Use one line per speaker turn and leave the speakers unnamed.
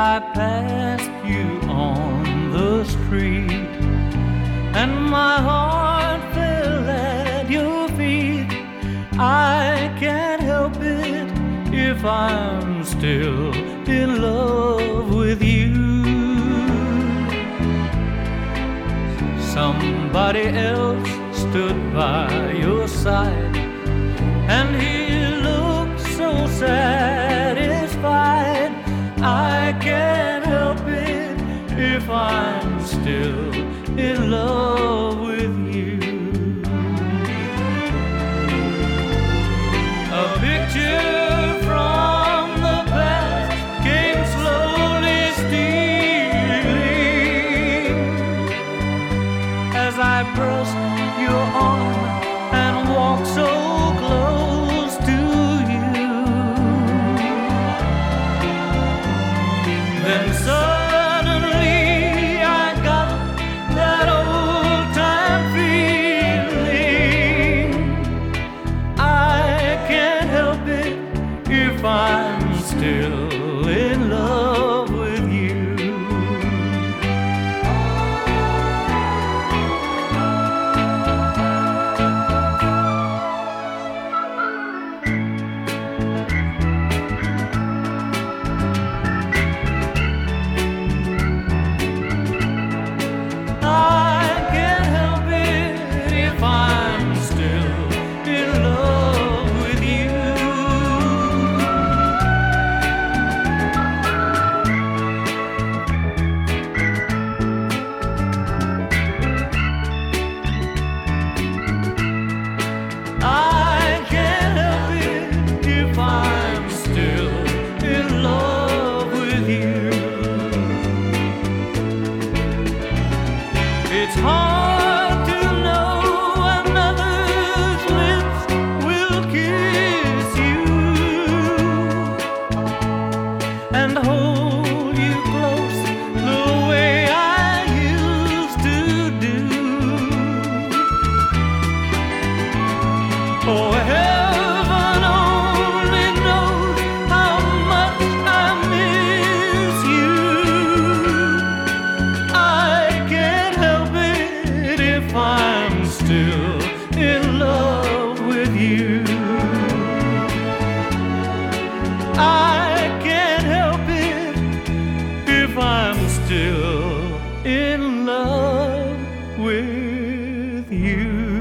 I passed you on the street and my heart fell at your feet, I can't help it if I'm still in love with you. Somebody else stood by your side and he looked so satisfied. I can't help it if I'm still in love with you. A picture from the past came slowly stealing as I pressed your arm and walked so close to you. Then suddenly I got that old time feeling. I can't help it if I'm still in love with you. It's hard to know another's lips will kiss you and hold you close the way I used to do. Oh, heaven only knows how much I miss you. If I'm still in love with you, I can't help it if I'm still in love with you.